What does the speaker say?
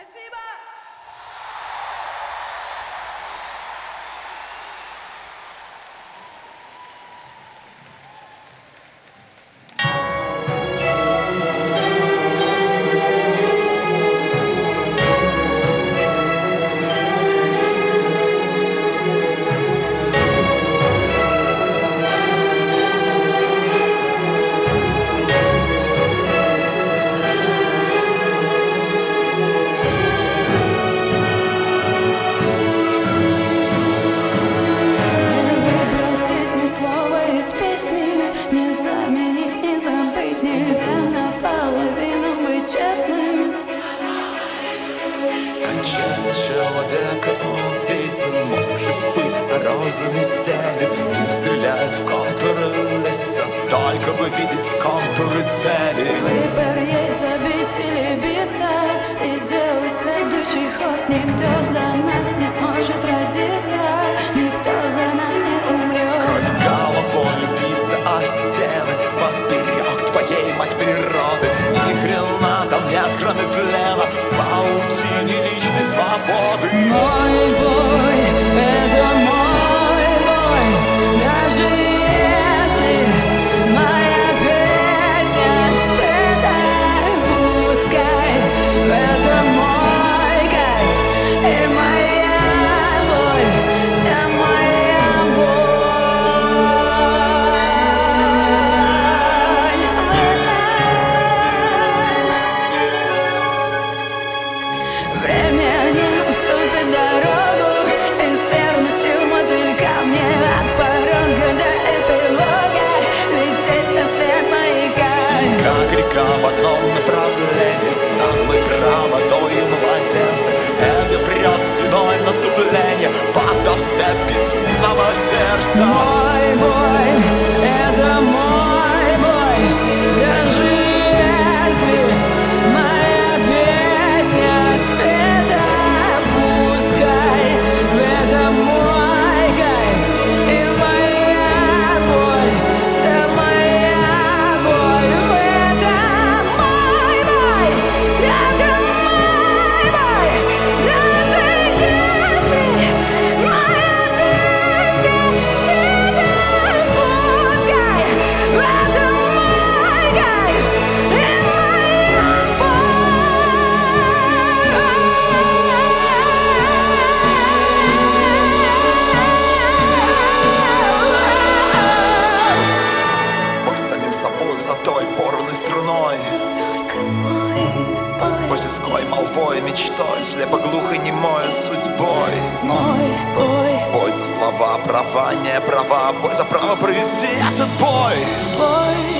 Спасибо! Человека убийца, мозг любым розовый стелит и стреляет в контуры лица, только бы видеть контуры цели. Выбор есть забить или биться и сделать следующий ход. Никто за нас не сможет родиться, никто за нас не умрет. В кровь головой биться о стены поперек твоей мать природы. Ни хрена там нет, кроме тлена в паутине личной свободы. Мой бой, это мой бой, даже если моя песня спета, пускай это мой кайф и моя боль, вся моя боль. Время не уступит дорогу, и с верностью мотылька мне от порога до эпилога лететь на свет маяка. Как река в одном направлении, с наглой правотой и младенца. Эго прет седой в наступление под обстеп безумного сердца. Мой бой, это мой бой, даже если моя песня спета, пускай это мой кайф и моя боль, вся моя боль. Это мой бой, это мой бой, даже если моя песня спета, пускай это мой кайф и моя боль. Бой с самим собой, высотой, порванной струной. Только мой бой, Бой с людской молвой, мечтой, слепо глухой немой судьбой. мой бой, Бой за слова, права, не права, бой за право провести этот бой. бой.